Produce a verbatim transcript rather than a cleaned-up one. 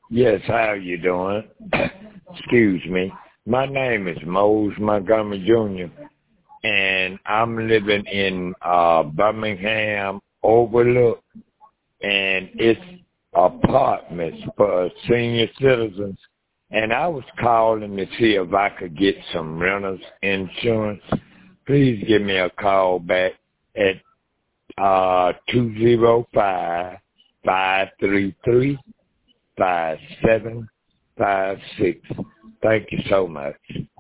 Yes, how you doing? Excuse me. My name is Mose Montgomery Junior, and I'm living in uh, Birmingham Overlook, and it's apartments for senior citizens. And I was calling to see if I could get some renters insurance. Please give me a call back at uh, two zero five, five three three, five seven five six. Thank you so much.